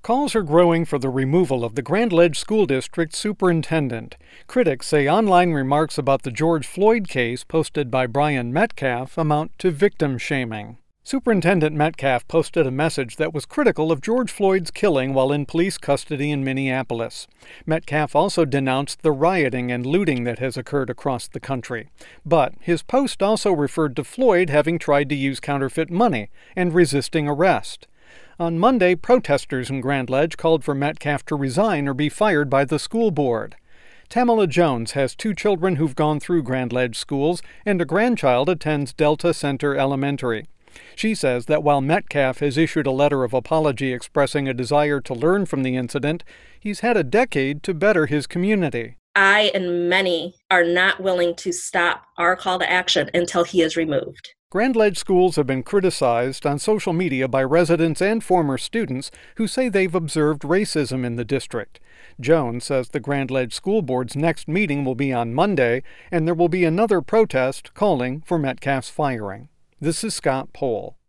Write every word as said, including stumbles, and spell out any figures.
Calls are growing for the removal of the Grand Ledge School District superintendent. Critics say online remarks about the George Floyd case posted by Brian Metcalf amount to victim shaming. Superintendent Metcalf posted a message that was critical of George Floyd's killing while in police custody in Minneapolis. Metcalf also denounced the rioting and looting that has occurred across the country. But his post also referred to Floyd having tried to use counterfeit money and resisting arrest. On Monday, protesters in Grand Ledge called for Metcalf to resign or be fired by the school board. Tamala Jones has two children who've gone through Grand Ledge schools, and a grandchild attends Delta Center Elementary. She says that while Metcalf has issued a letter of apology expressing a desire to learn from the incident, he's had a decade to better his community. I and many are not willing to stop our call to action until he is removed. Grand Ledge schools have been criticized on social media by residents and former students who say they've observed racism in the district. Jones says the Grand Ledge School Board's next meeting will be on Monday, and there will be another protest calling for Metcalf's firing. This is Scott Pohl.